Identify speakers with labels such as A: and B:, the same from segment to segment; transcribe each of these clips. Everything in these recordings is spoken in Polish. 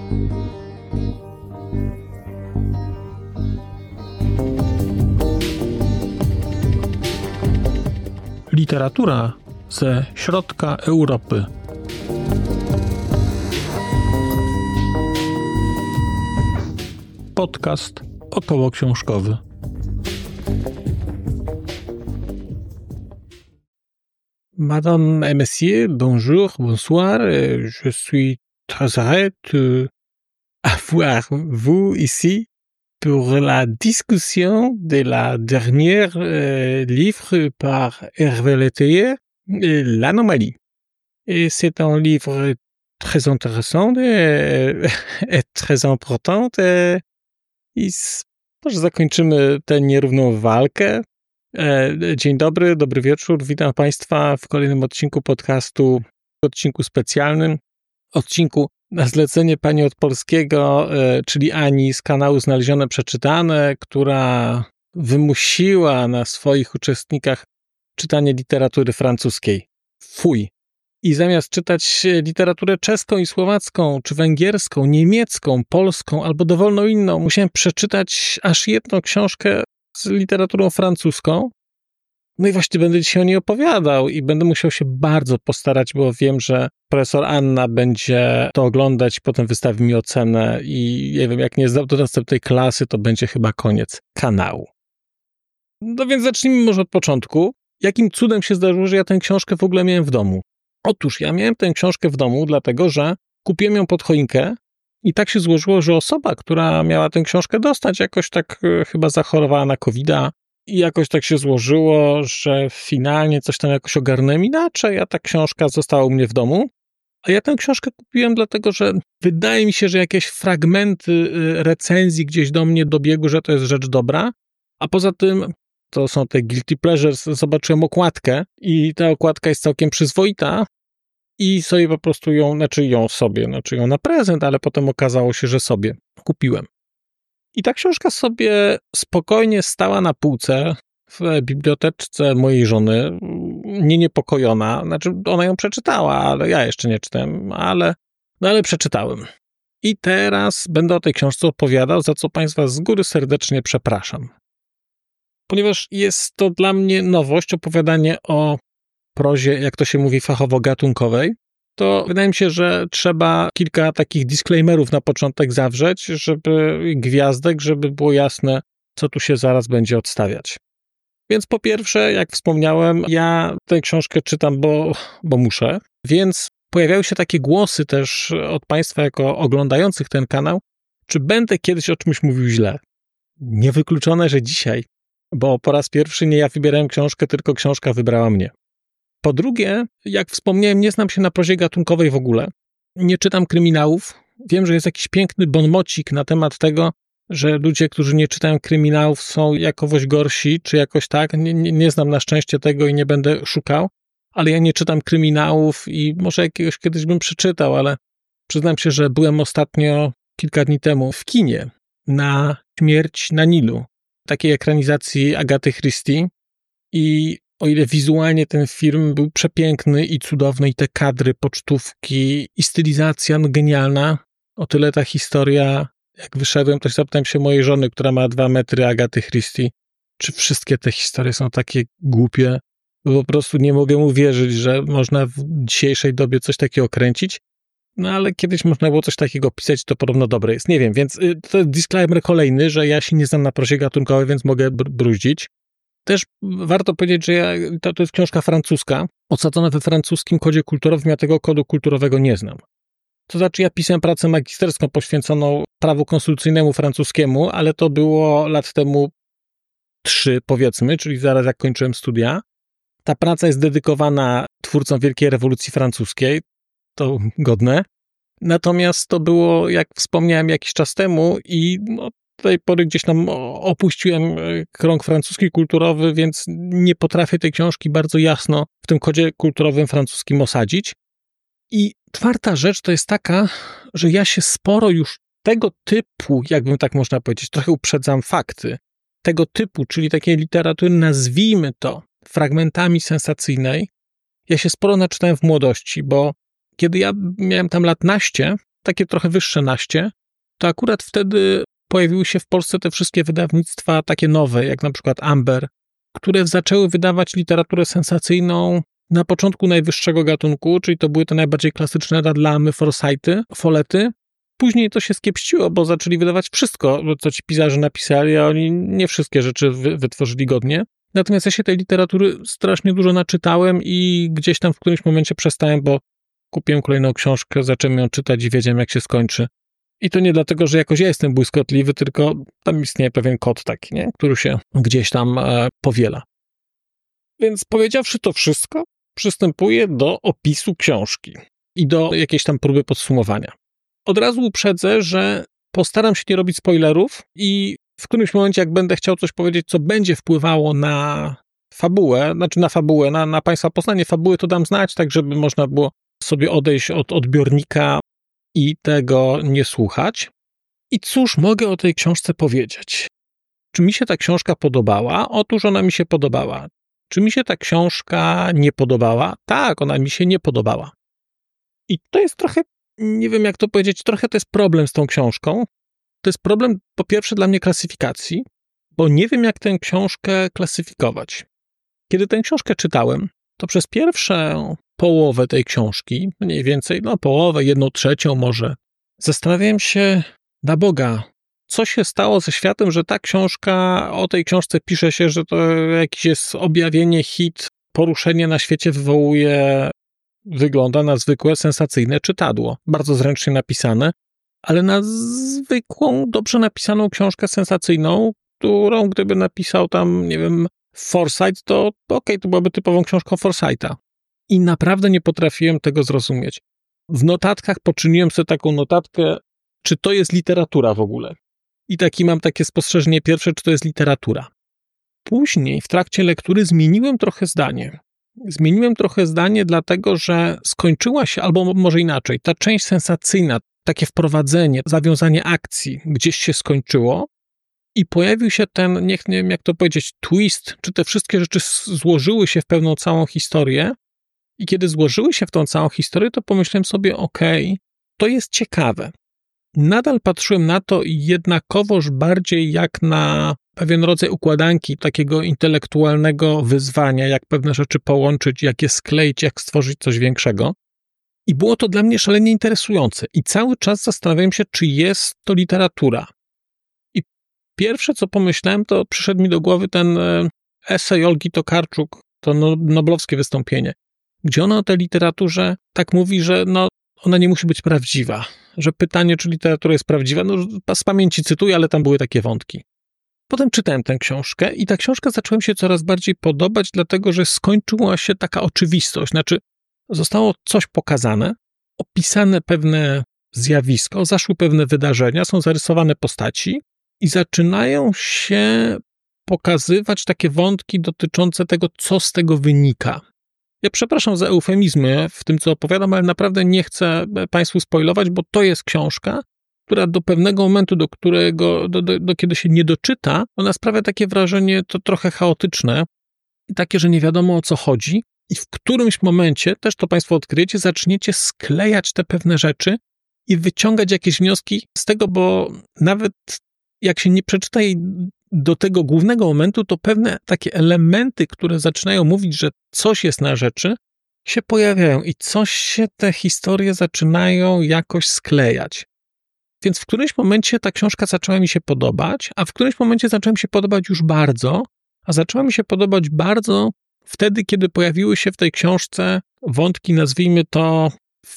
A: Literatura ze środka Europy. Podcast okołoksiążkowy. Madame et Messieurs, bonjour, bonsoir. Je suis très heureux d'avoir vous ici pour la discussion de la dernière livre par Hervé Letelier, L'Anomalie. Et c'est un livre très intéressant et très important. Może zakończymy tę nierówną walkę. Dzień dobry, dobry wieczór. Witam Państwa w kolejnym odcinku podcastu, odcinku specjalnym, odcinku na zlecenie pani od polskiego, czyli Ani z kanału Znalezione Przeczytane, która wymusiła na swoich uczestnikach czytanie literatury francuskiej. Fuj. I zamiast czytać literaturę czeską i słowacką, czy węgierską, niemiecką, polską albo dowolną inną, musiałem przeczytać aż jedną książkę z literaturą francuską. No i właśnie będę dzisiaj o niej opowiadał i będę musiał się bardzo postarać, bo wiem, że profesor Anna będzie to oglądać, potem wystawi mi ocenę i nie wiem, jak nie zdał do następnej klasy, to będzie chyba koniec kanału. No więc zacznijmy może od początku. Jakim cudem się zdarzyło, że ja tę książkę w ogóle miałem w domu? Otóż ja miałem tę książkę w domu, dlatego że kupiłem ją pod choinkę i tak się złożyło, że osoba, która miała tę książkę dostać, jakoś tak chyba zachorowała na COVID-a i jakoś tak się złożyło, że finalnie coś tam jakoś ogarnąłem inaczej, a ta książka została u mnie w domu. A ja tę książkę kupiłem dlatego, że wydaje mi się, że jakieś fragmenty recenzji gdzieś do mnie dobiegły, że to jest rzecz dobra, a poza tym to są te guilty pleasures, zobaczyłem okładkę i ta okładka jest całkiem przyzwoita i sobie po prostu ją na prezent, ale potem okazało się, że sobie kupiłem. I ta książka sobie spokojnie stała na półce w biblioteczce mojej żony, niepokojona. Znaczy, ona ją przeczytała, ale ja jeszcze nie czytałem, ale przeczytałem. I teraz będę o tej książce opowiadał, za co Państwa z góry serdecznie przepraszam. Ponieważ jest to dla mnie nowość, opowiadanie o prozie, jak to się mówi, fachowo-gatunkowej, to wydaje mi się, że trzeba kilka takich disclaimerów na początek zawrzeć, gwiazdek, żeby było jasne, co tu się zaraz będzie odstawiać. Więc po pierwsze, jak wspomniałem, ja tę książkę czytam, bo muszę, więc pojawiają się takie głosy też od Państwa jako oglądających ten kanał, czy będę kiedyś o czymś mówił źle. Niewykluczone, że dzisiaj, bo po raz pierwszy nie ja wybierałem książkę, tylko książka wybrała mnie. Po drugie, jak wspomniałem, nie znam się na prozie gatunkowej w ogóle. Nie czytam kryminałów. Wiem, że jest jakiś piękny bonmocik na temat tego, że ludzie, którzy nie czytają kryminałów, są jakowoś gorsi, czy jakoś tak. Nie znam na szczęście tego i nie będę szukał, ale ja nie czytam kryminałów i może jakiegoś kiedyś bym przeczytał, ale przyznam się, że byłem ostatnio kilka dni temu w kinie na Śmierć na Nilu, takiej ekranizacji Agaty Christie i o ile wizualnie ten film był przepiękny i cudowny i te kadry, pocztówki i stylizacja genialna, o tyle ta historia, jak wyszedłem, to zapytałem się mojej żony, która ma 2 metry, Agaty Christie, czy wszystkie te historie są takie głupie, bo po prostu nie mogę uwierzyć, że można w dzisiejszej dobie coś takiego kręcić, no ale kiedyś można było coś takiego pisać, to podobno dobre jest. Nie wiem, więc to jest disclaimer kolejny, że ja się nie znam na prozie gatunkowej, więc mogę bruździć. Też warto powiedzieć, że to jest książka francuska, osadzona we francuskim kodzie kulturowym, ja tego kodu kulturowego nie znam. To znaczy, ja pisałem pracę magisterską poświęconą prawu konstytucyjnemu francuskiemu, ale to było lat temu 3, powiedzmy, czyli zaraz jak kończyłem studia. Ta praca jest dedykowana twórcom Wielkiej Rewolucji Francuskiej, to godne. Natomiast to było, jak wspomniałem, jakiś czas temu i do tej pory gdzieś tam opuściłem krąg francuski kulturowy, więc nie potrafię tej książki bardzo jasno w tym kodzie kulturowym francuskim osadzić. I czwarta rzecz to jest taka, że ja się sporo już tego typu, jakbym tak można powiedzieć, trochę uprzedzam fakty, tego typu, czyli takiej literatury, nazwijmy to, fragmentami sensacyjnej, ja się sporo naczytałem w młodości, bo kiedy ja miałem tam lat naście, takie trochę wyższe naście, to akurat wtedy pojawiły się w Polsce te wszystkie wydawnictwa takie nowe, jak na przykład Amber, które zaczęły wydawać literaturę sensacyjną na początku najwyższego gatunku, czyli to były te najbardziej klasyczne Radlamy, Forsythy, Follety. Później to się skiepściło, bo zaczęli wydawać wszystko, co ci pisarze napisali, a oni nie wszystkie rzeczy wytworzyli godnie. Natomiast ja się tej literatury strasznie dużo naczytałem i gdzieś tam w którymś momencie przestałem, bo kupiłem kolejną książkę, zacząłem ją czytać i wiedziałem, jak się skończy. I to nie dlatego, że jakoś ja jestem błyskotliwy, tylko tam istnieje pewien kod taki, nie? Który się gdzieś tam powiela. Więc powiedziawszy to wszystko, przystępuję do opisu książki i do jakiejś tam próby podsumowania. Od razu uprzedzę, że postaram się nie robić spoilerów i w którymś momencie, jak będę chciał coś powiedzieć, co będzie wpływało na fabułę, na Państwa poznanie fabuły, to dam znać, tak żeby można było sobie odejść od odbiornika i tego nie słuchać. I cóż mogę o tej książce powiedzieć? Czy mi się ta książka podobała? Otóż ona mi się podobała. Czy mi się ta książka nie podobała? Tak, ona mi się nie podobała. I to jest trochę, nie wiem jak to powiedzieć, trochę to jest problem z tą książką. To jest problem po pierwsze dla mnie klasyfikacji, bo nie wiem jak tę książkę klasyfikować. Kiedy tę książkę czytałem, to przez pierwszą połowę tej książki, mniej więcej, połowę, 1/3 może, zastanawiałem się, na Boga, co się stało ze światem, że ta książka, o tej książce pisze się, że to jakieś jest objawienie, hit, poruszenie na świecie wygląda na zwykłe, sensacyjne czytadło. Bardzo zręcznie napisane, ale na zwykłą, dobrze napisaną książkę sensacyjną, którą gdyby napisał tam, nie wiem, Forsyth, to okej, to byłaby typową książką Forsytha. I naprawdę nie potrafiłem tego zrozumieć. W notatkach poczyniłem sobie taką notatkę, czy to jest literatura w ogóle. I mam takie spostrzeżenie pierwsze, czy to jest literatura. Później w trakcie lektury zmieniłem trochę zdanie. Dlatego, że skończyła się, albo może inaczej, ta część sensacyjna, takie wprowadzenie, zawiązanie akcji gdzieś się skończyło i pojawił się ten, nie wiem jak to powiedzieć, twist, czy te wszystkie rzeczy złożyły się w pewną całą historię. I kiedy złożyły się w tą całą historię, to pomyślałem sobie, to jest ciekawe. Nadal patrzyłem na to jednakowoż bardziej jak na pewien rodzaj układanki, takiego intelektualnego wyzwania, jak pewne rzeczy połączyć, jak je skleić, jak stworzyć coś większego. I było to dla mnie szalenie interesujące. I cały czas zastanawiałem się, czy jest to literatura. I pierwsze, co pomyślałem, to przyszedł mi do głowy ten esej Olgi Tokarczuk, to noblowskie wystąpienie, gdzie ona o tej literaturze tak mówi, że ona nie musi być prawdziwa, że pytanie, czy literatura jest prawdziwa, z pamięci cytuję, ale tam były takie wątki. Potem czytałem tę książkę i ta książka zaczęła mi się coraz bardziej podobać, dlatego że skończyła się taka oczywistość, zostało coś pokazane, opisane pewne zjawisko, zaszły pewne wydarzenia, są zarysowane postaci i zaczynają się pokazywać takie wątki dotyczące tego, co z tego wynika. Ja przepraszam za eufemizmy w tym, co opowiadam, ale naprawdę nie chcę Państwu spoilować, bo to jest książka, która do pewnego momentu, do którego, kiedy się nie doczyta, ona sprawia takie wrażenie, to trochę chaotyczne i takie, że nie wiadomo o co chodzi i w którymś momencie, też to Państwo odkryjecie, zaczniecie sklejać te pewne rzeczy i wyciągać jakieś wnioski z tego, bo nawet jak się nie przeczyta jej do tego głównego momentu, to pewne takie elementy, które zaczynają mówić, że coś jest na rzeczy, się pojawiają i coś się te historie zaczynają jakoś sklejać. Więc w którymś momencie ta książka zaczęła mi się podobać, a w którymś momencie zaczęła mi się podobać już bardzo, a zaczęła mi się podobać bardzo wtedy, kiedy pojawiły się w tej książce wątki, nazwijmy to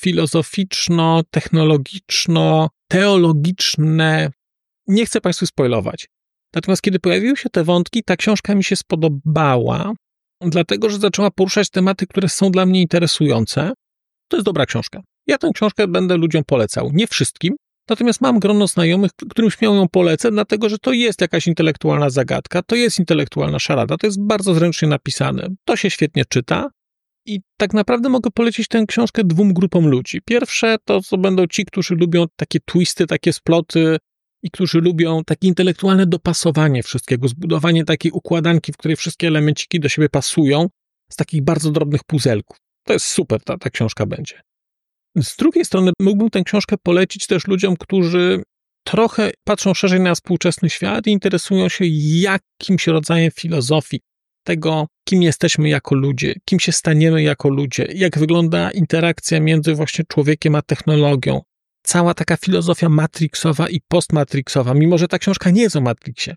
A: filozoficzno-technologiczno-teologiczne. Nie chcę Państwu spoilować. Natomiast kiedy pojawiły się te wątki, ta książka mi się spodobała, dlatego że zaczęła poruszać tematy, które są dla mnie interesujące. To jest dobra książka. Ja tę książkę będę ludziom polecał. Nie wszystkim, natomiast mam grono znajomych, którym śmiało ją polecę, dlatego że to jest jakaś intelektualna zagadka, to jest intelektualna szarada, to jest bardzo zręcznie napisane, to się świetnie czyta i tak naprawdę mogę polecić tę książkę 2 grupom ludzi. Pierwsze to będą ci, którzy lubią takie twisty, takie sploty, i którzy lubią takie intelektualne dopasowanie wszystkiego, zbudowanie takiej układanki, w której wszystkie elemenciki do siebie pasują, z takich bardzo drobnych puzelków. To jest super, ta książka będzie. Z drugiej strony mógłbym tę książkę polecić też ludziom, którzy trochę patrzą szerzej na współczesny świat i interesują się jakimś rodzajem filozofii tego, kim jesteśmy jako ludzie, kim się staniemy jako ludzie, jak wygląda interakcja między właśnie człowiekiem a technologią. Cała taka filozofia matrixowa i postmatrixowa, mimo że ta książka nie jest o Matrixie.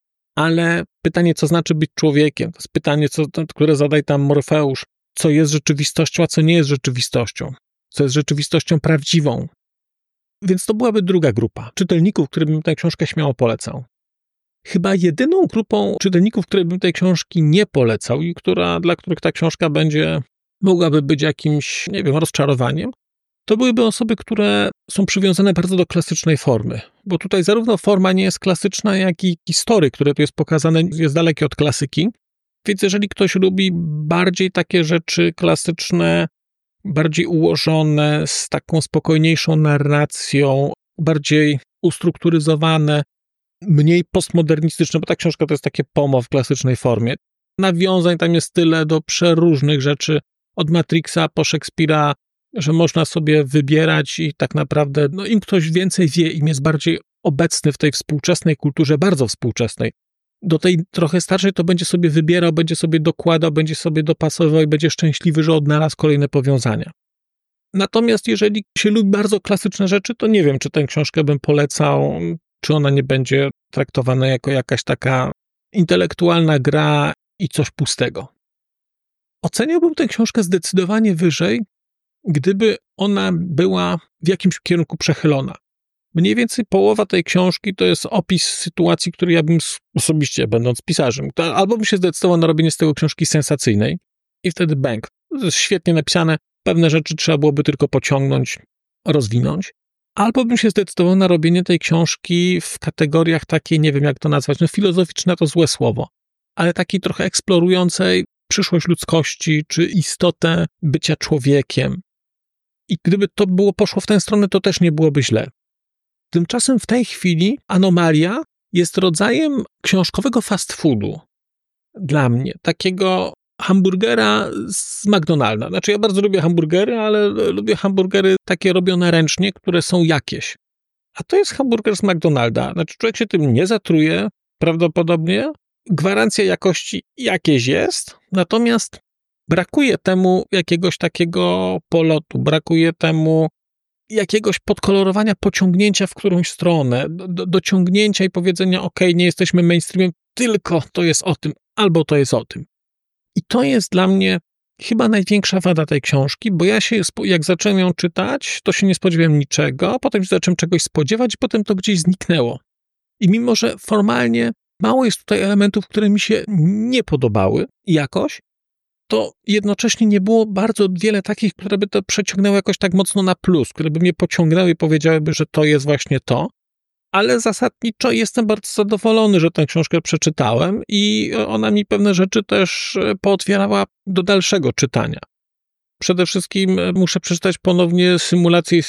A: Ale pytanie, co znaczy być człowiekiem, to jest pytanie, które zadaje tam Morfeusz, co jest rzeczywistością, a co nie jest rzeczywistością, co jest rzeczywistością prawdziwą. Więc to byłaby druga grupa czytelników, którym bym tę książkę śmiało polecał. Chyba jedyną grupą czytelników, której bym tej książki nie polecał i dla których ta książka mogłaby być jakimś, nie wiem, rozczarowaniem, to byłyby osoby, które są przywiązane bardzo do klasycznej formy. Bo tutaj zarówno forma nie jest klasyczna, jak i historie, które tu jest pokazane, jest dalekie od klasyki. Więc jeżeli ktoś lubi bardziej takie rzeczy klasyczne, bardziej ułożone, z taką spokojniejszą narracją, bardziej ustrukturyzowane, mniej postmodernistyczne, bo ta książka to jest takie POMO w klasycznej formie. Nawiązań tam jest tyle do przeróżnych rzeczy, od Matrixa po Szekspira, że można sobie wybierać i tak naprawdę, im ktoś więcej wie, im jest bardziej obecny w tej współczesnej kulturze, bardzo współczesnej, do tej trochę starszej to będzie sobie wybierał, będzie sobie dokładał, będzie sobie dopasował i będzie szczęśliwy, że odnalazł kolejne powiązania. Natomiast jeżeli się lubi bardzo klasyczne rzeczy, to nie wiem, czy tę książkę bym polecał, czy ona nie będzie traktowana jako jakaś taka intelektualna gra i coś pustego. Oceniałbym tę książkę zdecydowanie wyżej, gdyby ona była w jakimś kierunku przechylona. Mniej więcej połowa tej książki to jest opis sytuacji, której ja bym osobiście, będąc pisarzem, albo bym się zdecydował na robienie z tego książki sensacyjnej i wtedy bang. To jest świetnie napisane, pewne rzeczy trzeba byłoby tylko pociągnąć, rozwinąć. Albo bym się zdecydował na robienie tej książki w kategoriach takiej, nie wiem jak to nazwać, filozoficzne to złe słowo, ale takiej trochę eksplorującej przyszłość ludzkości, czy istotę bycia człowiekiem. I gdyby to poszło w tę stronę, to też nie byłoby źle. Tymczasem w tej chwili Anomalia jest rodzajem książkowego fast foodu. Dla mnie. Takiego hamburgera z McDonalda. Znaczy ja bardzo lubię hamburgery, ale lubię hamburgery takie robione ręcznie, które są jakieś. A to jest hamburger z McDonalda. Znaczy człowiek się tym nie zatruje, prawdopodobnie. Gwarancja jakości jakieś jest, natomiast brakuje temu jakiegoś takiego polotu, brakuje temu jakiegoś podkolorowania, pociągnięcia w którąś stronę, dociągnięcia i powiedzenia, nie jesteśmy mainstreamem, tylko to jest o tym, albo to jest o tym. I to jest dla mnie chyba największa wada tej książki, bo ja się, jak zacząłem ją czytać, to się nie spodziewałem niczego, a potem się zacząłem czegoś spodziewać i potem to gdzieś zniknęło. I mimo, że formalnie mało jest tutaj elementów, które mi się nie podobały jakoś, to jednocześnie nie było bardzo wiele takich, które by to przeciągnęły jakoś tak mocno na plus, które by mnie pociągnęły i powiedziałyby, że to jest właśnie to. Ale zasadniczo jestem bardzo zadowolony, że tę książkę przeczytałem i ona mi pewne rzeczy też pootwierała do dalszego czytania. Przede wszystkim muszę przeczytać ponownie Symulację i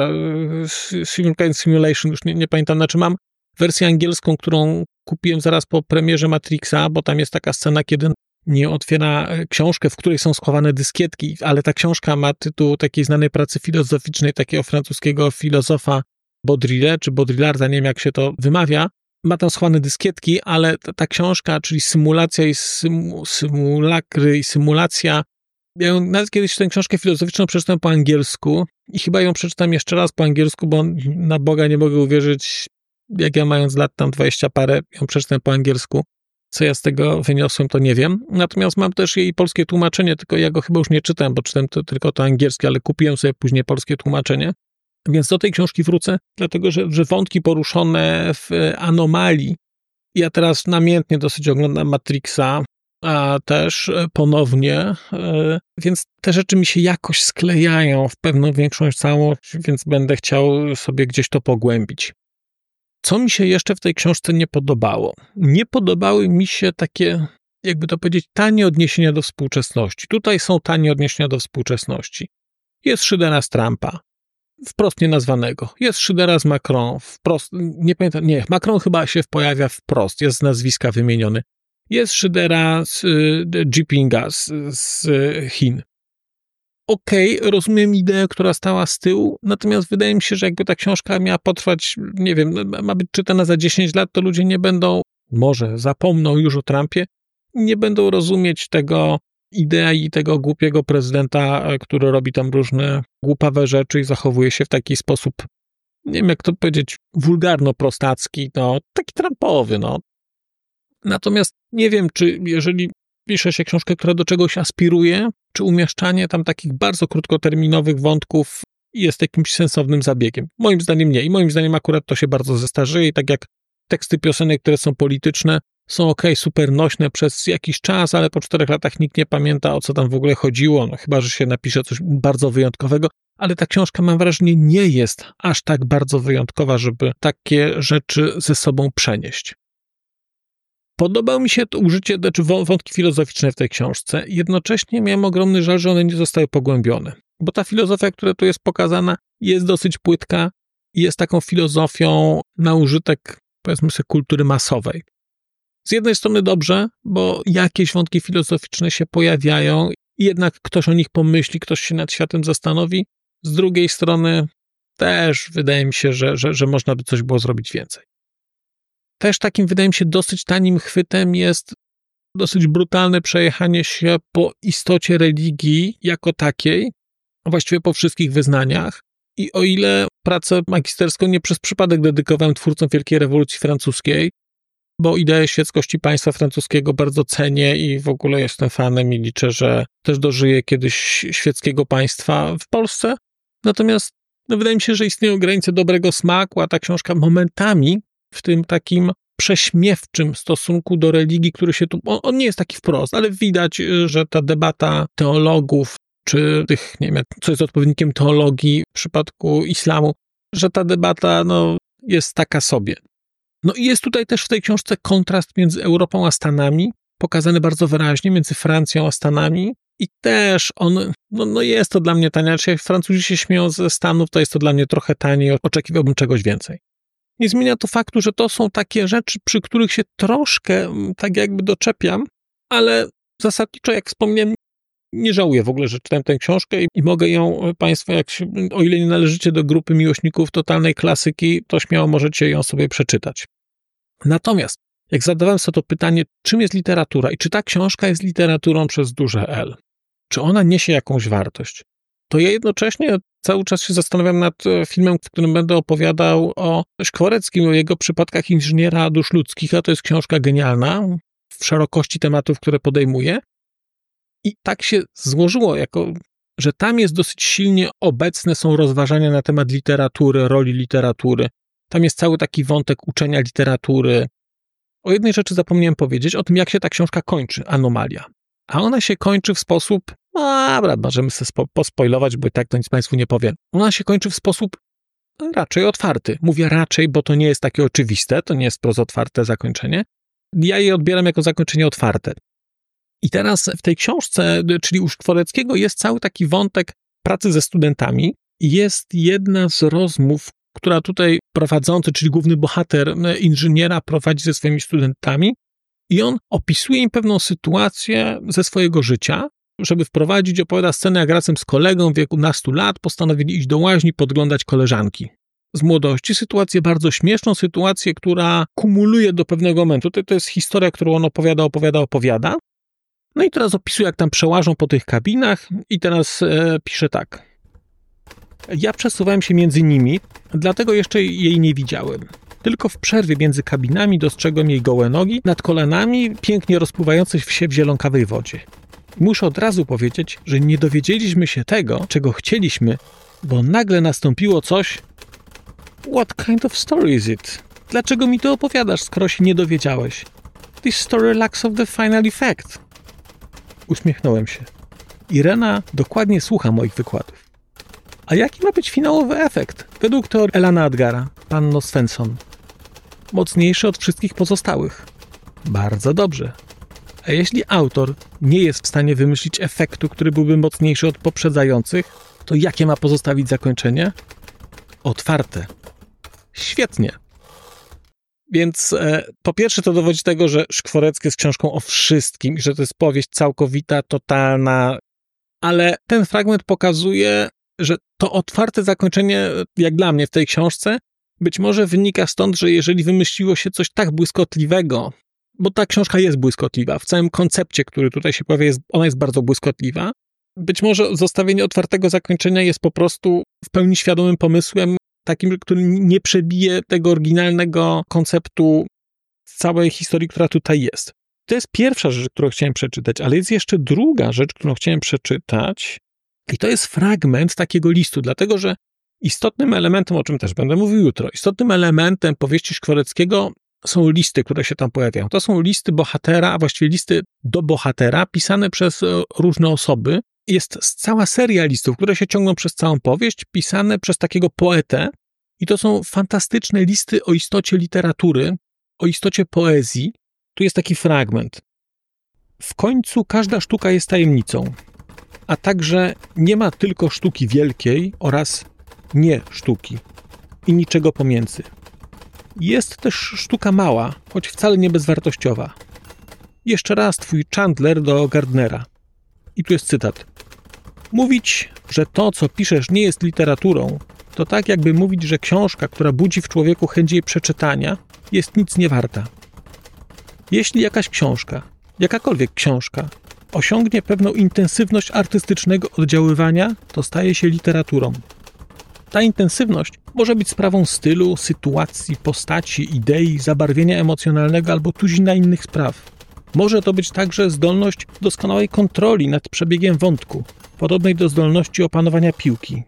A: Simulacra and Simulation, już nie pamiętam na czym mam, wersję angielską, którą kupiłem zaraz po premierze Matrixa, bo tam jest taka scena, kiedy nie otwiera książkę, w której są schowane dyskietki, ale ta książka ma tytuł takiej znanej pracy filozoficznej, takiego francuskiego filozofa Baudrillard, czy Baudrillarda, nie wiem jak się to wymawia, ma tam schowane dyskietki, ale ta książka, czyli Symulacja i Symulakry i Symulacja, ja nawet kiedyś tę książkę filozoficzną przeczytałem po angielsku i chyba ją przeczytam jeszcze raz po angielsku, bo na Boga nie mogę uwierzyć, jak ja mając lat tam 20 parę, ją przeczytałem po angielsku. Co ja z tego wyniosłem, to nie wiem. Natomiast mam też jej polskie tłumaczenie, tylko ja go chyba już nie czytałem, bo czytałem tylko to angielskie, ale kupiłem sobie później polskie tłumaczenie. Więc do tej książki wrócę, dlatego że wątki poruszone w Anomalii, ja teraz namiętnie dosyć oglądam Matrixa, a też ponownie, więc te rzeczy mi się jakoś sklejają w pewną większą całość, więc będę chciał sobie gdzieś to pogłębić. Co mi się jeszcze w tej książce nie podobało? Nie podobały mi się takie, jakby to powiedzieć, tanie odniesienia do współczesności. Tutaj są tanie odniesienia do współczesności. Jest szydera z Trumpa, wprost nienazwanego. Jest szydera z Macron, wprost, nie pamiętam, nie, Macron chyba się pojawia wprost, jest z nazwiska wymieniony. Jest szydera z Jinpinga z Chin. rozumiem ideę, która stała z tyłu, natomiast wydaje mi się, że jakby ta książka miała potrwać, nie wiem, ma być czytana za 10 lat, to ludzie nie będą, może zapomną już o Trumpie, nie będą rozumieć tego idei tego głupiego prezydenta, który robi tam różne głupawe rzeczy i zachowuje się w taki sposób, nie wiem jak to powiedzieć, wulgarno-prostacki, taki Trumpowy, Natomiast nie wiem, czy jeżeli pisze się książkę, która do czegoś aspiruje, czy umieszczanie tam takich bardzo krótkoterminowych wątków jest jakimś sensownym zabiegiem. Moim zdaniem nie. I moim zdaniem akurat to się bardzo zestarzeje i tak jak teksty piosenek, które są polityczne, są super nośne przez jakiś czas, ale po 4 latach nikt nie pamięta, o co tam w ogóle chodziło, chyba że się napisze coś bardzo wyjątkowego, ale ta książka, mam wrażenie, nie jest aż tak bardzo wyjątkowa, żeby takie rzeczy ze sobą przenieść. Podobało mi się to użycie, wątki filozoficzne w tej książce. Jednocześnie miałem ogromny żal, że one nie zostały pogłębione. Bo ta filozofia, która tu jest pokazana, jest dosyć płytka i jest taką filozofią na użytek, powiedzmy sobie, kultury masowej. Z jednej strony dobrze, bo jakieś wątki filozoficzne się pojawiają i jednak ktoś o nich pomyśli, ktoś się nad światem zastanowi. Z drugiej strony też wydaje mi się, że można by coś było zrobić więcej. Też takim, wydaje mi się, dosyć tanim chwytem jest dosyć brutalne przejechanie się po istocie religii jako takiej, właściwie po wszystkich wyznaniach. I o ile pracę magisterską nie przez przypadek dedykowałem twórcom Wielkiej Rewolucji Francuskiej, bo ideę świeckości państwa francuskiego bardzo cenię i w ogóle jestem fanem i liczę, że też dożyję kiedyś świeckiego państwa w Polsce. Natomiast wydaje mi się, że istnieją granice dobrego smaku, a ta książka momentami w tym takim prześmiewczym stosunku do religii, który się tu... On nie jest taki wprost, ale widać, że ta debata teologów, czy tych, nie wiem, co jest odpowiednikiem teologii w przypadku islamu, że ta debata, jest taka sobie. I jest tutaj też w tej książce kontrast między Europą a Stanami, pokazany bardzo wyraźnie, między Francją a Stanami i też on, jest to dla mnie tanie, jak Francuzi się śmieją ze Stanów, to jest to dla mnie trochę taniej, oczekiwałbym czegoś więcej. Nie zmienia to faktu, że to są takie rzeczy, przy których się troszkę tak jakby doczepiam, ale zasadniczo, jak wspomniałem, nie żałuję w ogóle, że czytałem tę książkę i mogę ją Państwo, o ile nie należycie do grupy miłośników totalnej klasyki, to śmiało możecie ją sobie przeczytać. Natomiast, jak zadawałem sobie to pytanie, czym jest literatura i czy ta książka jest literaturą przez duże L, czy ona niesie jakąś wartość, to ja jednocześnie cały czas się zastanawiam nad filmem, w którym będę opowiadał o Szkworeckim, o jego przypadkach inżyniera dusz ludzkich, a to jest książka genialna w szerokości tematów, które podejmuje. I tak się złożyło, że tam jest dosyć silnie obecne są rozważania na temat literatury, roli literatury. Tam jest cały taki wątek uczenia literatury. O jednej rzeczy zapomniałem powiedzieć, o tym, jak się ta książka kończy, Anomalia. A ona się kończy w sposób, dobra, możemy sobie pospoilować, bo i tak to nic Państwu nie powiem. Ona się kończy w sposób raczej otwarty. Mówię raczej, bo to nie jest takie oczywiste, to nie jest wprost otwarte zakończenie. Ja je odbieram jako zakończenie otwarte. I teraz w tej książce, czyli u Szkworeckiego, jest cały taki wątek pracy ze studentami. Jest jedna z rozmów, która tutaj prowadzący, czyli główny bohater inżyniera prowadzi ze swoimi studentami i on opisuje im pewną sytuację ze swojego życia, żeby wprowadzić, opowiada scenę, jak razem z kolegą w wieku nastu lat postanowili iść do łaźni, podglądać koleżanki z młodości. Sytuację bardzo śmieszną, sytuację, która kumuluje do pewnego momentu. To jest historia, którą on opowiada. No i teraz opisuje, jak tam przełażą po tych kabinach i teraz pisze tak. Ja przesuwałem się między nimi, dlatego jeszcze jej nie widziałem. Tylko w przerwie między kabinami dostrzegłem jej gołe nogi nad kolanami, pięknie rozpływające się w zielonkawej wodzie. Muszę od razu powiedzieć, że nie dowiedzieliśmy się tego, czego chcieliśmy, bo nagle nastąpiło coś... What kind of story is it? Dlaczego mi to opowiadasz, skoro się nie dowiedziałeś? This story lacks of the final effect. Uśmiechnąłem się. Irena dokładnie słucha moich wykładów. A jaki ma być finałowy efekt? Według teorii Elana Adgara, panno Svensson. Mocniejszy od wszystkich pozostałych. Bardzo dobrze. A jeśli autor nie jest w stanie wymyślić efektu, który byłby mocniejszy od poprzedzających, to jakie ma pozostawić zakończenie? Otwarte. Świetnie. Więc po pierwsze to dowodzi tego, że Szkworecki jest książką o wszystkim i że to jest powieść całkowita, totalna, ale ten fragment pokazuje, że to otwarte zakończenie, jak dla mnie w tej książce, być może wynika stąd, że jeżeli wymyśliło się coś tak błyskotliwego, bo ta książka jest błyskotliwa, w całym koncepcie, który tutaj się pojawia, ona jest bardzo błyskotliwa, być może zostawienie otwartego zakończenia jest po prostu w pełni świadomym pomysłem, takim, który nie przebije tego oryginalnego konceptu całej historii, która tutaj jest. To jest pierwsza rzecz, którą chciałem przeczytać, ale jest jeszcze druga rzecz, którą chciałem przeczytać i to jest fragment takiego listu, dlatego że istotnym elementem, o czym też będę mówił jutro, istotnym elementem powieści Szkworeckiego są listy, które się tam pojawiają. To są listy bohatera, a właściwie listy do bohatera, pisane przez różne osoby. Jest cała seria listów, które się ciągną przez całą powieść, pisane przez takiego poetę i to są fantastyczne listy o istocie literatury, o istocie poezji. Tu jest taki fragment. W końcu każda sztuka jest tajemnicą, a także nie ma tylko sztuki wielkiej oraz nie sztuki i niczego pomiędzy. Jest też sztuka mała, choć wcale nie bezwartościowa. Jeszcze raz twój Chandler do Gardnera. I tu jest cytat. Mówić, że to, co piszesz, nie jest literaturą, to tak jakby mówić, że książka, która budzi w człowieku chęć jej przeczytania, jest nic nie warta. Jeśli jakaś książka, jakakolwiek książka, osiągnie pewną intensywność artystycznego oddziaływania, to staje się literaturą. Ta intensywność może być sprawą stylu, sytuacji, postaci, idei, zabarwienia emocjonalnego albo tuzina innych spraw. Może to być także zdolność doskonałej kontroli nad przebiegiem wątku, podobnej do zdolności opanowania piłki.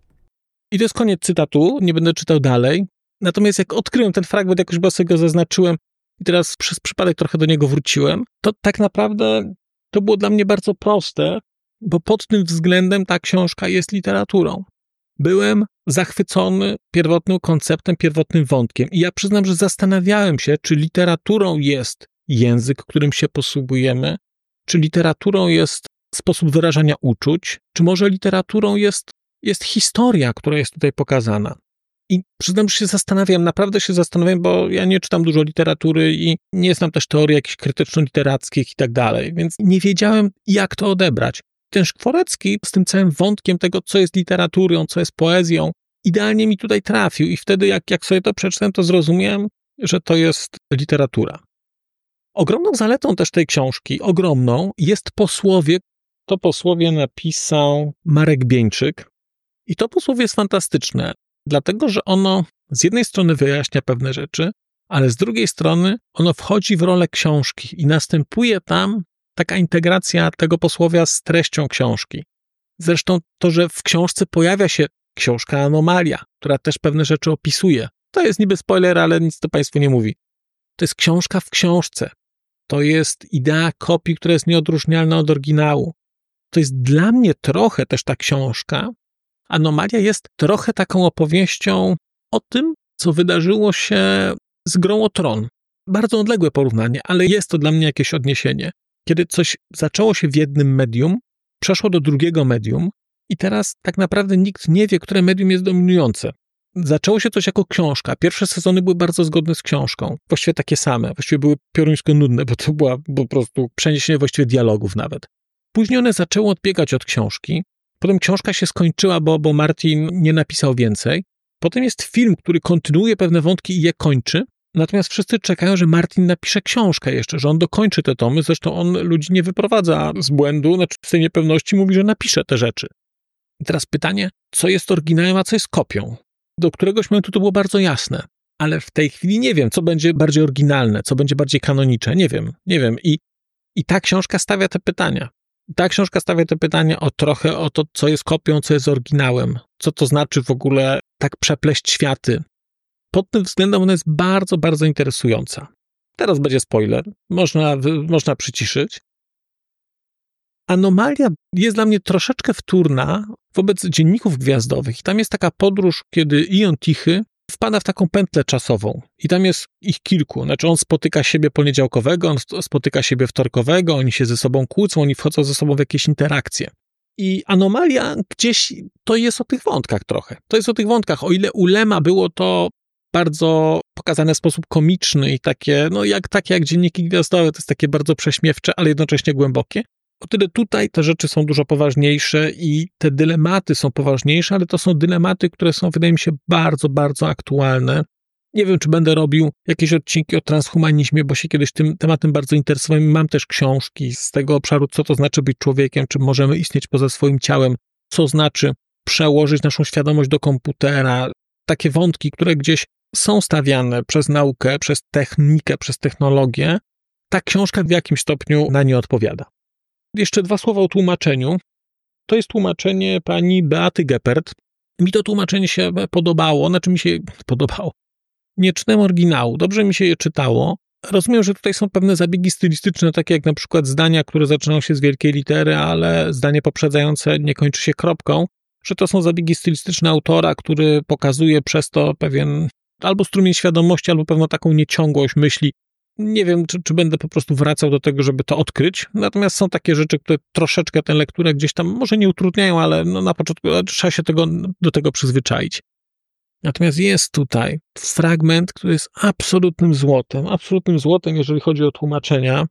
A: I to jest koniec cytatu, nie będę czytał dalej. Natomiast jak odkryłem ten fragment, jakoś bo sobie go zaznaczyłem i teraz przez przypadek trochę do niego wróciłem, to tak naprawdę to było dla mnie bardzo proste, bo pod tym względem ta książka jest literaturą. Byłem zachwycony pierwotnym konceptem, pierwotnym wątkiem i ja przyznam, że zastanawiałem się, czy literaturą jest język, którym się posługujemy, czy literaturą jest sposób wyrażania uczuć, czy może literaturą jest historia, która jest tutaj pokazana. I przyznam, że się zastanawiam, naprawdę się zastanawiam, bo ja nie czytam dużo literatury i nie znam też teorii jakichś krytyczno-literackich i tak dalej, więc nie wiedziałem, jak to odebrać. Ten Szkworecki z tym całym wątkiem tego, co jest literaturą, co jest poezją, idealnie mi tutaj trafił i wtedy jak sobie to przeczytałem, to zrozumiałem, że to jest literatura. Ogromną zaletą też tej książki, ogromną, jest posłowie. To posłowie napisał Marek Bieńczyk i to posłowie jest fantastyczne, dlatego że ono z jednej strony wyjaśnia pewne rzeczy, ale z drugiej strony ono wchodzi w rolę książki i następuje tam taka integracja tego posłowia z treścią książki. Zresztą to, że w książce pojawia się książka Anomalia, która też pewne rzeczy opisuje. To jest niby spoiler, ale nic to Państwu nie mówi. To jest książka w książce. To jest idea kopii, która jest nieodróżnialna od oryginału. To jest dla mnie trochę też ta książka. Anomalia jest trochę taką opowieścią o tym, co wydarzyło się z Grą o Tron. Bardzo odległe porównanie, ale jest to dla mnie jakieś odniesienie. Kiedy coś zaczęło się w jednym medium, przeszło do drugiego medium i teraz tak naprawdę nikt nie wie, które medium jest dominujące. Zaczęło się coś jako książka. Pierwsze sezony były bardzo zgodne z książką. Właściwie takie same. Właściwie były pioruńsko nudne, bo to była po prostu przeniesienie właściwie dialogów nawet. Później one zaczęły odbiegać od książki. Potem książka się skończyła, bo Martin nie napisał więcej. Potem jest film, który kontynuuje pewne wątki i je kończy. Natomiast wszyscy czekają, że Martin napisze książkę jeszcze, że on dokończy te tomy. Zresztą on ludzi nie wyprowadza z błędu, znaczy z tej niepewności mówi, że napisze te rzeczy. I teraz pytanie, co jest oryginałem, a co jest kopią? Do któregoś momentu to było bardzo jasne, ale w tej chwili nie wiem, co będzie bardziej oryginalne, co będzie bardziej kanoniczne, nie wiem. I ta książka stawia te pytania. Ta książka stawia te pytania trochę o to, co jest kopią, co jest oryginałem, co to znaczy w ogóle tak przepleść światy. Pod tym względem ona jest bardzo, bardzo interesująca. Teraz będzie spoiler, można przyciszyć. Anomalia jest dla mnie troszeczkę wtórna wobec dzienników gwiazdowych. I tam jest taka podróż, kiedy Ion Tichy wpada w taką pętlę czasową. I tam jest ich kilku. Znaczy on spotyka siebie poniedziałkowego, on spotyka siebie wtorkowego, oni się ze sobą kłócą, oni wchodzą ze sobą w jakieś interakcje. I Anomalia gdzieś to jest o tych wątkach trochę. To jest o tych wątkach. O ile u Lema było to bardzo pokazane w sposób komiczny i takie jak dzienniki gwiazdowe, to jest takie bardzo prześmiewcze, ale jednocześnie głębokie. O tyle tutaj te rzeczy są dużo poważniejsze i te dylematy są poważniejsze, ale to są dylematy, które są, wydaje mi się, bardzo, bardzo aktualne. Nie wiem, czy będę robił jakieś odcinki o transhumanizmie, bo się kiedyś tym tematem bardzo interesowałem. Mam też książki z tego obszaru, co to znaczy być człowiekiem, czy możemy istnieć poza swoim ciałem, co znaczy przełożyć naszą świadomość do komputera. Takie wątki, które gdzieś są stawiane przez naukę, przez technikę, przez technologię. Ta książka w jakimś stopniu na nie odpowiada. Jeszcze 2 słowa o tłumaczeniu. To jest tłumaczenie pani Beaty Geppert. Mi to tłumaczenie się podobało, mi się podobało. Nie czytałem oryginału, dobrze mi się je czytało. Rozumiem, że tutaj są pewne zabiegi stylistyczne, takie jak na przykład zdania, które zaczynają się z wielkiej litery, ale zdanie poprzedzające nie kończy się kropką, że to są zabiegi stylistyczne autora, który pokazuje przez to pewien albo strumień świadomości, albo pewną taką nieciągłość myśli. Nie wiem, czy będę po prostu wracał do tego, żeby to odkryć, natomiast są takie rzeczy, które troszeczkę tę lekturę gdzieś tam może nie utrudniają, ale na początku trzeba się do tego przyzwyczaić. Natomiast jest tutaj fragment, który jest absolutnym złotem, jeżeli chodzi o tłumaczenia.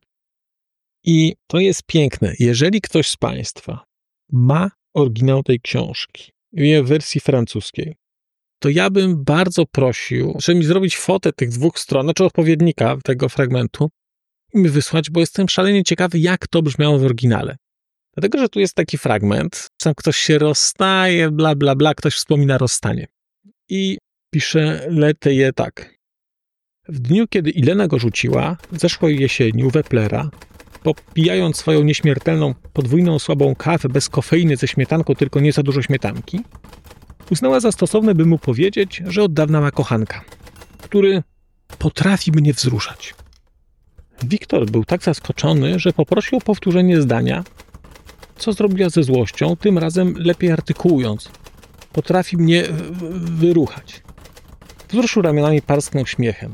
A: I to jest piękne. Jeżeli ktoś z Państwa ma oryginał tej książki w wersji francuskiej, to ja bym bardzo prosił, żeby mi zrobić fotę tych 2 stron, czy odpowiednika tego fragmentu i mi wysłać, bo jestem szalenie ciekawy, jak to brzmiało w oryginale. Dlatego, że tu jest taki fragment, tam ktoś się rozstaje, bla, bla, bla, ktoś wspomina rozstanie. I pisze Leteje tak. W dniu, kiedy Ilena go rzuciła, zeszłej jesieni u Weplera, popijając swoją nieśmiertelną, podwójną słabą kawę bez kofeiny ze śmietanką, tylko nie za dużo śmietanki, uznała za stosowne, by mu powiedzieć, że od dawna ma kochanka, który potrafi mnie wzruszać. Wiktor był tak zaskoczony, że poprosił o powtórzenie zdania, co zrobiła ze złością, tym razem lepiej artykułując. Potrafi mnie wyruchać. Wzruszył ramionami, parsknął śmiechem.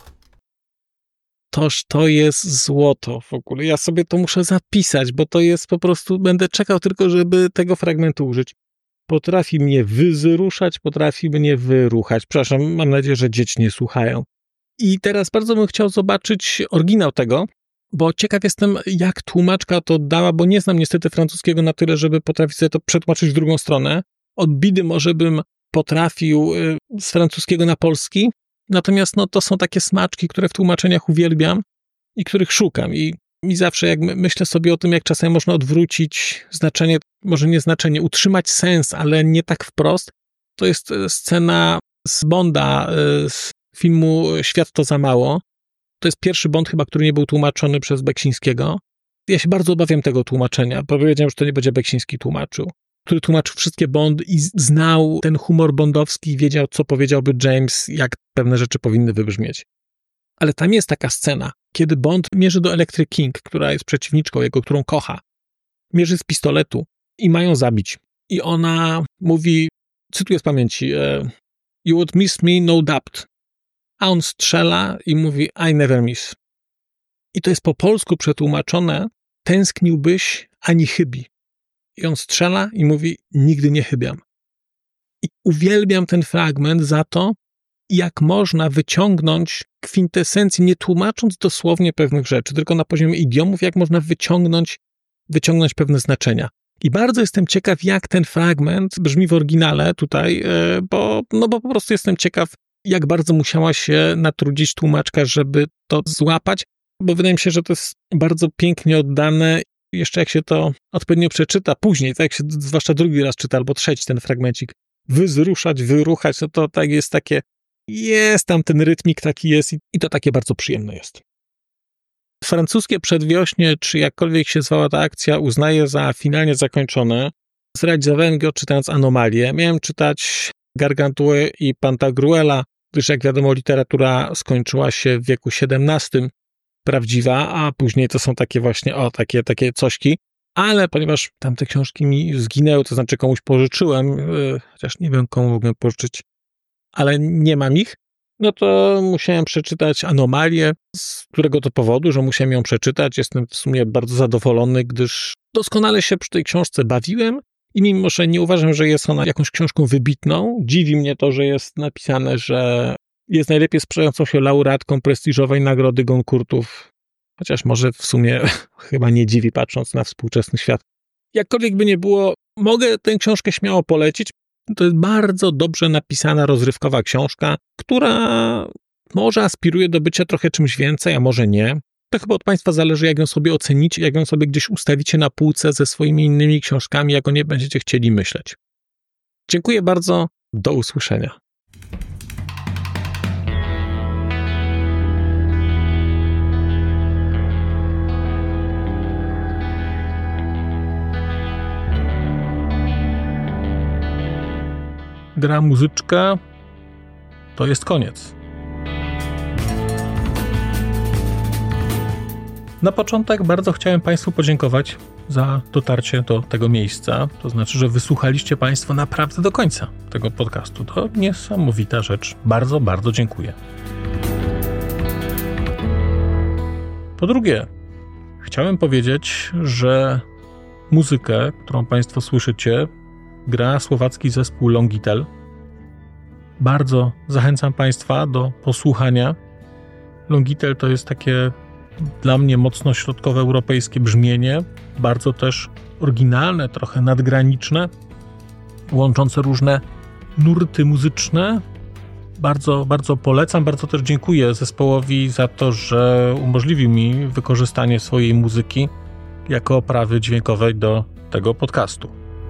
A: Toż to jest złoto w ogóle. Ja sobie to muszę zapisać, bo to jest po prostu, będę czekał tylko, żeby tego fragmentu użyć. Potrafi mnie wyzruszać, potrafi mnie wyruchać. Przepraszam, mam nadzieję, że dzieci nie słuchają. I teraz bardzo bym chciał zobaczyć oryginał tego, bo ciekaw jestem, jak tłumaczka to dała, bo nie znam niestety francuskiego na tyle, żeby potrafić sobie to przetłumaczyć w drugą stronę. Od bidy może bym potrafił z francuskiego na polski, natomiast to są takie smaczki, które w tłumaczeniach uwielbiam i których szukam. I zawsze jak myślę sobie o tym, jak czasem można odwrócić znaczenie, może nie znaczenie, utrzymać sens, ale nie tak wprost, to jest scena z Bonda, z filmu Świat to za mało. To jest pierwszy Bond chyba, który nie był tłumaczony przez Beksińskiego. Ja się bardzo obawiam tego tłumaczenia, bo powiedziałem, że to nie będzie Beksiński tłumaczył, który tłumaczył wszystkie Bondy i znał ten humor bondowski i wiedział, co powiedziałby James, jak pewne rzeczy powinny wybrzmieć. Ale tam jest taka scena, kiedy Bond mierzy do Electric King, która jest przeciwniczką jego, którą kocha. Mierzy z pistoletu i ma ją zabić. I ona mówi, cytuję z pamięci, you would miss me, no doubt. A on strzela i mówi, I never miss. I to jest po polsku przetłumaczone, tęskniłbyś, ani chybi. I on strzela i mówi, nigdy nie chybiam. I uwielbiam ten fragment za to, jak można wyciągnąć kwintesencję, nie tłumacząc dosłownie pewnych rzeczy, tylko na poziomie idiomów, jak można wyciągnąć pewne znaczenia. I bardzo jestem ciekaw, jak ten fragment brzmi w oryginale tutaj, bo po prostu jestem ciekaw, jak bardzo musiała się natrudzić tłumaczka, żeby to złapać, bo wydaje mi się, że to jest bardzo pięknie oddane. Jeszcze jak się to odpowiednio przeczyta później, tak jak się zwłaszcza drugi raz czyta albo trzeci ten fragmencik, wyzruszać, wyruchać, to tak jest takie, jest tam ten rytmik taki jest i to takie bardzo przyjemne jest. Francuskie Przedwiośnie, czy jakkolwiek się zwała ta akcja, uznaję za finalnie zakończone. Zrealizowałem go czytając Anomalię. Miałem czytać Gargantuę i Pantagruela, gdyż jak wiadomo literatura skończyła się w wieku XVII, prawdziwa, a później to są takie właśnie, takie cośki. Ale ponieważ tamte książki mi zginęły, to znaczy komuś pożyczyłem, chociaż nie wiem komu mogłem pożyczyć, ale nie mam ich, no to musiałem przeczytać Anomalię, z którego to powodu, że musiałem ją przeczytać. Jestem w sumie bardzo zadowolony, gdyż doskonale się przy tej książce bawiłem i mimo, że nie uważam, że jest ona jakąś książką wybitną, dziwi mnie to, że jest napisane, że jest najlepiej sprzedającą się laureatką prestiżowej nagrody Goncourtów Chociaż może w sumie chyba nie dziwi, patrząc na współczesny świat. Jakkolwiek by nie było, mogę tę książkę śmiało polecić. To jest bardzo dobrze napisana, rozrywkowa książka, która może aspiruje do bycia trochę czymś więcej, a może nie. To chyba od Państwa zależy, jak ją sobie ocenicie, jak ją sobie gdzieś ustawicie na półce ze swoimi innymi książkami, jak o nie będziecie chcieli myśleć. Dziękuję bardzo. Do usłyszenia. Gra muzyczka, to jest koniec. Na początek bardzo chciałem Państwu podziękować za dotarcie do tego miejsca. To znaczy, że wysłuchaliście Państwo naprawdę do końca tego podcastu. To niesamowita rzecz. Bardzo, bardzo dziękuję. Po drugie, chciałem powiedzieć, że muzykę, którą Państwo słyszycie, gra słowacki zespół Longitel. Bardzo zachęcam Państwa do posłuchania. Longitel to jest takie dla mnie mocno środkowoeuropejskie brzmienie, bardzo też oryginalne, trochę nadgraniczne, łączące różne nurty muzyczne. Bardzo, bardzo polecam, bardzo też dziękuję zespołowi za to, że umożliwił mi wykorzystanie swojej muzyki jako oprawy dźwiękowej do tego podcastu.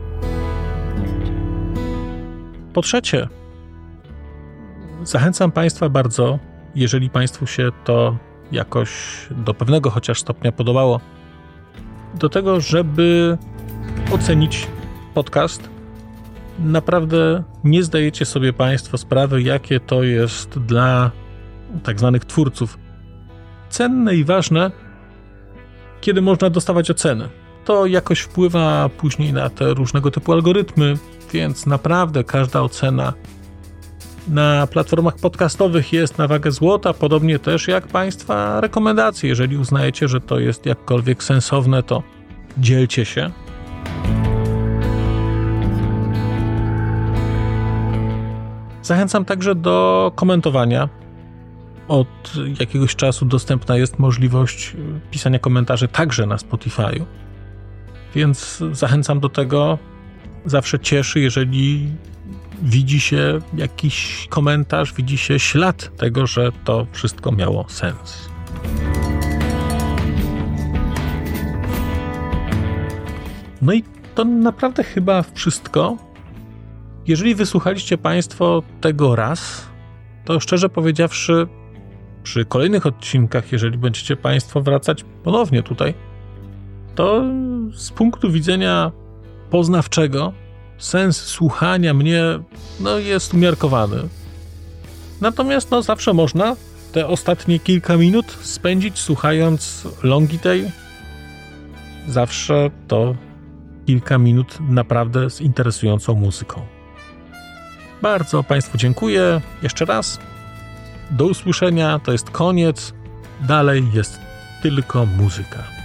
A: Po trzecie, zachęcam Państwa bardzo, jeżeli Państwu się to jakoś do pewnego chociaż stopnia podobało, do tego, żeby ocenić podcast. Naprawdę nie zdajecie sobie Państwo sprawy, jakie to jest dla tak zwanych twórców cenne i ważne, kiedy można dostawać oceny. To jakoś wpływa później na te różnego typu algorytmy, więc naprawdę każda ocena na platformach podcastowych jest na wagę złota, podobnie też jak Państwa rekomendacje. Jeżeli uznajecie, że to jest jakkolwiek sensowne, to dzielcie się. Zachęcam także do komentowania. Od jakiegoś czasu dostępna jest możliwość pisania komentarzy także na Spotify'u, więc zachęcam do tego. Zawsze cieszy, jeżeli widzi się jakiś komentarz, widzi się ślad tego, że to wszystko miało sens. No i to naprawdę chyba wszystko. Jeżeli wysłuchaliście Państwo tego raz, to szczerze powiedziawszy, przy kolejnych odcinkach, jeżeli będziecie Państwo wracać ponownie tutaj, to z punktu widzenia poznawczego sens słuchania mnie jest umiarkowany. Natomiast zawsze można te ostatnie kilka minut spędzić słuchając Longitel. Zawsze to kilka minut naprawdę z interesującą muzyką. Bardzo Państwu dziękuję. Jeszcze raz. Do usłyszenia. To jest koniec. Dalej jest tylko muzyka.